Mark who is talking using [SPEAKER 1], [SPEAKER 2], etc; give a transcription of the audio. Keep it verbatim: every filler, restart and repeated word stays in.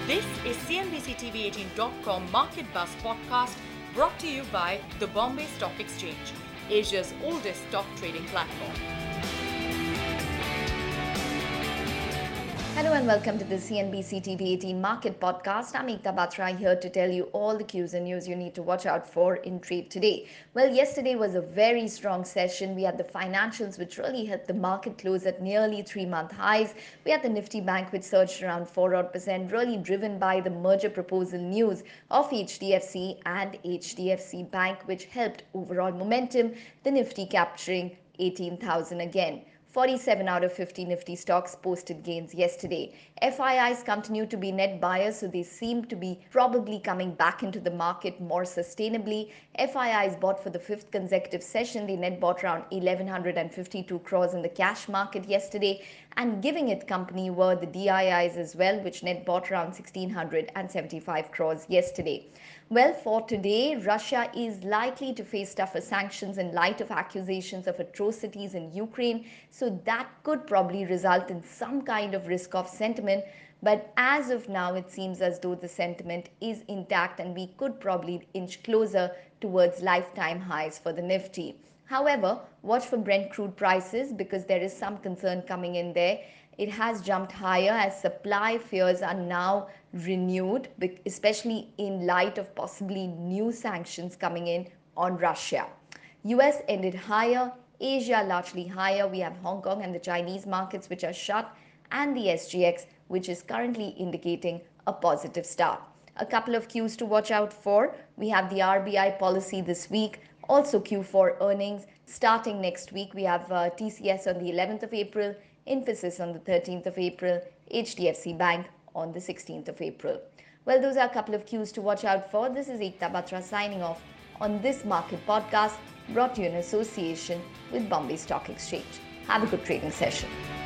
[SPEAKER 1] This is C N B C T V eighteen dot com Market Buzz podcast brought to you by the Bombay Stock Exchange, Asia's oldest stock trading platform.
[SPEAKER 2] Hello and welcome to the C N B C T V eighteen Market Podcast. I'm Ekta Batra here to tell you all the cues and news you need to watch out for in trade today. Well, yesterday was a very strong session. We had the financials which really helped the market close at nearly three-month highs. We had the Nifty Bank which surged around four odd percent, really driven by the merger proposal news of H D F C and H D F C Bank, which helped overall momentum, the Nifty capturing eighteen thousand again. forty-seven out of fifty Nifty stocks posted gains yesterday. F I Is continue to be net buyers, so they seem to be probably coming back into the market more sustainably. F I Is bought for the fifth consecutive session. They net bought around eleven fifty-two crores in the cash market yesterday, and giving it company were the D I Is as well, which net bought around one thousand six hundred seventy-five crores yesterday. Well, for today, Russia is likely to face tougher sanctions in light of accusations of atrocities in Ukraine, so that could probably result in some kind of risk-off sentiment. But as of now, it seems as though the sentiment is intact and we could probably inch closer towards lifetime highs for the Nifty. However, watch for Brent crude prices because there is some concern coming in there. It has jumped higher as supply fears are now renewed, especially in light of possibly new sanctions coming in on Russia. U S ended higher, Asia largely higher. We have Hong Kong and the Chinese markets which are shut, and the S G X which is currently indicating a positive start. A couple of cues to watch out for. We have the R B I policy this week, also Q four earnings. Starting next week, we have uh, T C S on the eleventh of April, Infosys on the thirteenth of April, H D F C Bank on the sixteenth of April. Well, those are a couple of cues to watch out for. This is Ekta Batra signing off on this market podcast brought to you in association with Bombay Stock Exchange. Have a good trading session.